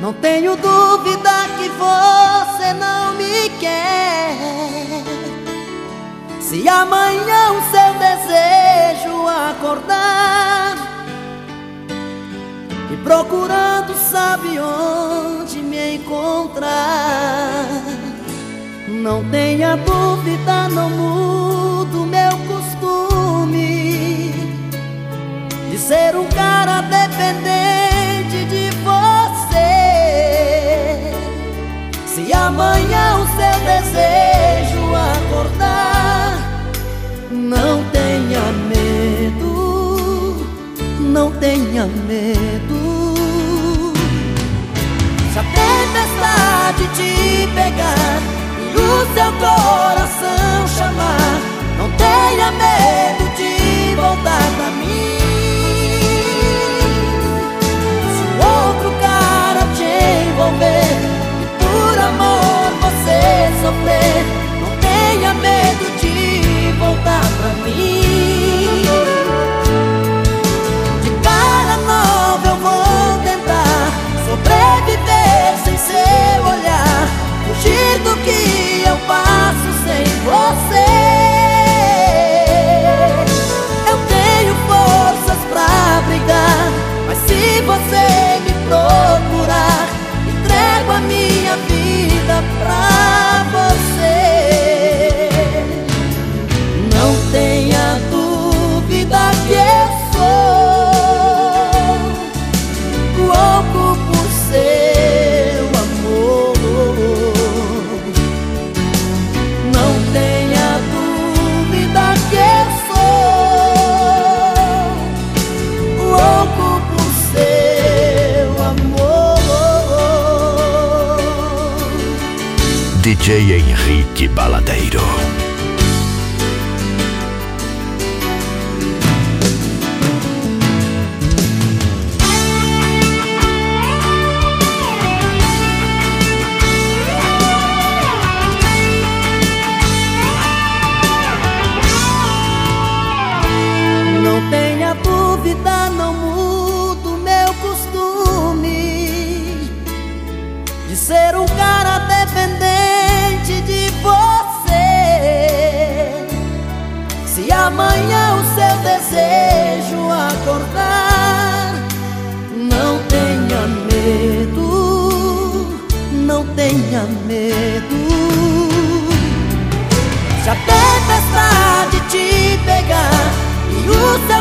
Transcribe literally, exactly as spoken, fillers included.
Não tenho dúvida que você não me quer. Se amanhã o seu desejo acordar e procurando sabe onde me encontrar, não tenha dúvida, não mudo meu costume de ser um cara dependente de você. Se amanhã o seu desejo acordar, não tenha medo, não tenha medo. Se a tempestade te pegar e o seu coração chamar, não tenha medo de voltar pra mim. Se o outro cara te envolver e por amor você sofrer, não tenha medo de voltar pra mim. De cara nova eu vou tentar sobreviver sem seu olhar, fugir do que eu passo sem você. Eu tenho forças pra brigar, mas se você me procurar, entrego a minha vida pra você. Não tenha dúvida que eu sou louco por seu amor. Não tenha dúvida que eu sou louco por seu amor. D J Henrique Baladeiro. Não tenha dúvida, não mudo meu costume de ser um cara dependente de você. Se amanhã o seu desejo acordar, não tenha medo, não tenha medo. Se a tempestade te pegar e o seu